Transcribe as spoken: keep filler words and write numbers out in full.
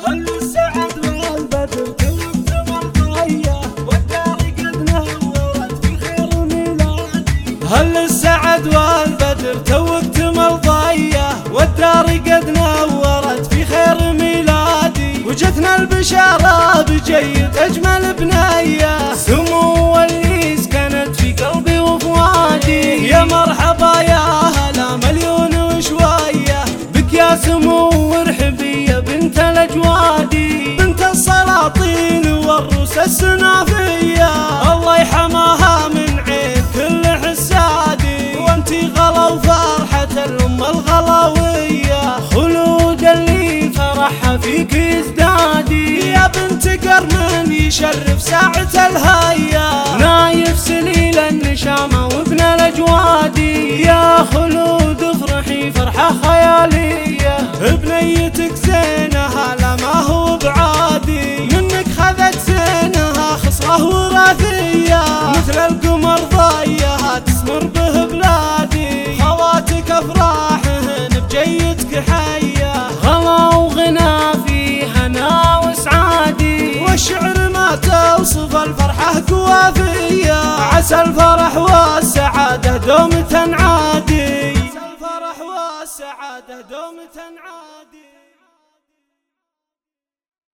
هل السعد والبدر توقت مرضية والدار قد نورت في خير ميلادي. هل السعد والبدر توقت مرضية والدار قد نورت في خير ميلادي. وجتنا البشارة بجيد أجمل بنية سمو اللي سكنت في قلبي وفؤادي. يا مرحبا يا هلا مليون وشوية بك يا سمو ورحبية بنت الأجوادي. بنت السلاطين والروس السنافية الله يحماها من عين كل حسادي. وانتي غلا وفرحة الأم الغلاوية خلود اللي فرحها فيك يزدادي. يا بنت قرن يشرف ساعة الهيا نايف سليل النشامة وابن الأجوادي. يا خلود افرحي فرحة خيالية بنيتك زينها لا ما هو بعادي. منك خذت زينها خصلة وراثية مثل القمر ضيها تسمر به بلادي. خواتك افراحهن بجيتك حية غلا وغنى في هنا وسعادي. والشعر ما توصف الفرحة قوافية عسى الفرح